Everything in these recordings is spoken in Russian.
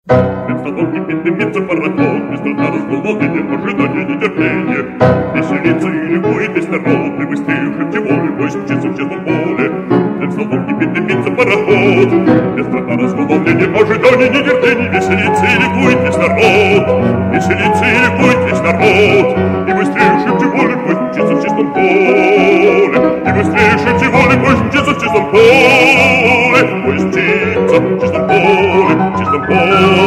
Над столом кипит, дымится пароход, быстрота разголодания, ожидание, нетерпение. Веселится и ликует весь народ, и быстрее шепчевой, бой мчится в честном поле. Над столом кипит, дымится пароход, быстрота разголодания, ожидание, нетерпение. Веселится и ликует весь народ, веселится и ликует весь народ, и быстрее шепчевой, бой мчится в честном поле. И быстрее шепчевой, бой мчится в честном поле, бой мчится в честном поле, в честном поле.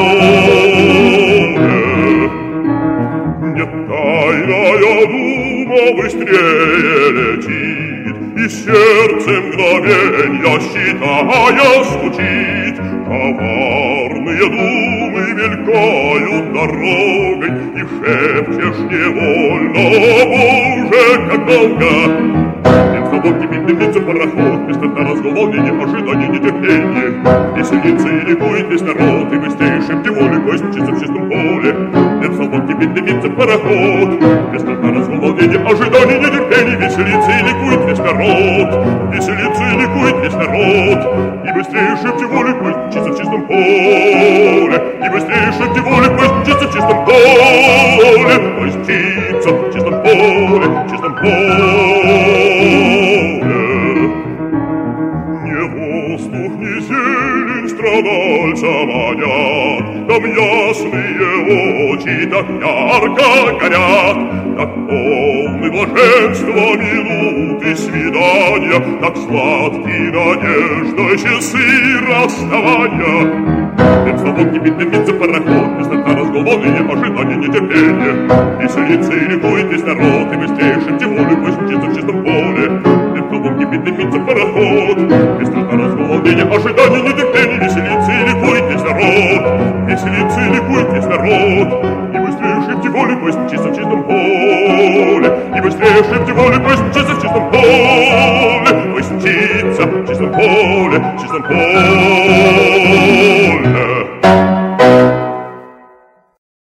Нет, тайная дума быстрее летит, и сердце мгновенья, считая, стучит. Коварные думы мелькают дорогой, и шепчешь невольно, Боже, как долго. Тем столбом кипит, дымится пароход, быстрота разголодания, ожидание, нетерпение. Веселится и ликует весь народ, и быстрее шепчевой, бой мчится в чистом поле. Тем столбом кипит, дымится пароход, быстрота разголодания, ожидание, нетерпение. Веселится и ликует весь народ, веселится и ликует весь народ, и быстрее шепчевой, бой мчится в чистом поле. И быстрее шепчевой, бой мчится в чистом поле, бой мчится в чистом поле, в чистом поле. Не воздух, ни зелень страдальца манят, там ясные очи так ярко горят, так полны блаженства минуты свидания, так сладки надежда часы расставания. Тем столбом кипит, дымится пароход, быстрота разголодания, ожидание, нетерпение. Веселится и ликует весь народ, и быстрее шепчевой, бой мчится в чистом поле. Тем столбом кипит, дымится пароход, быстрота разголодания, ожидание, нетерпение. Веселится и ликует весь народ, веселится и ликует весь народ, и быстрее шепчевой, бой мчится в чистом поле. И быстрее шепчевой, бой мчится в чистом поле, бой мчится в чистом поле, в чистом поле.